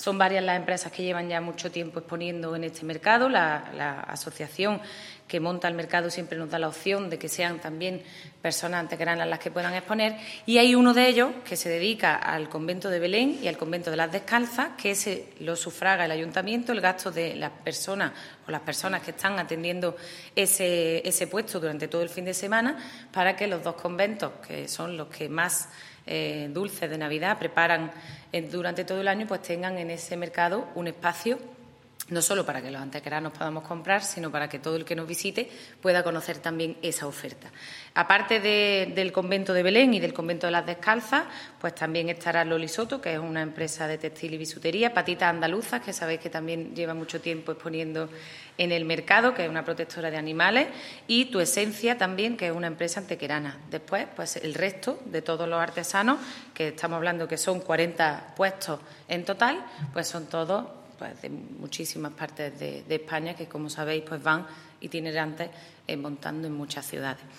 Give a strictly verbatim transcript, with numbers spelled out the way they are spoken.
Son varias las empresas que llevan ya mucho tiempo exponiendo en este mercado. La, la asociación que monta el mercado siempre nos da la opción de que sean también personas antequeranas las que puedan exponer, y hay uno de ellos que se dedica al convento de Belén y al convento de las Descalzas, que se lo sufraga el ayuntamiento, el gasto de las personas o las personas que están atendiendo ese, ese puesto durante todo el fin de semana, para que los dos conventos, que son los que más eh, dulces de Navidad preparan eh, durante todo el año, pues tengan en ese mercado un espacio no solo para que los antequeranos podamos comprar, sino para que todo el que nos visite pueda conocer también esa oferta. Aparte de, del convento de Belén y del convento de las Descalzas, pues también estará Loli Soto, que es una empresa de textil y bisutería, Patitas Andaluzas, que sabéis que también lleva mucho tiempo exponiendo en el mercado, que es una protectora de animales, y Tu Esencia también, que es una empresa antequerana. Después, pues el resto de todos los artesanos, que estamos hablando que son cuarenta puestos en total, pues son todos pues de muchísimas partes de, de España que, como sabéis, pues van itinerantes eh, montando en muchas ciudades.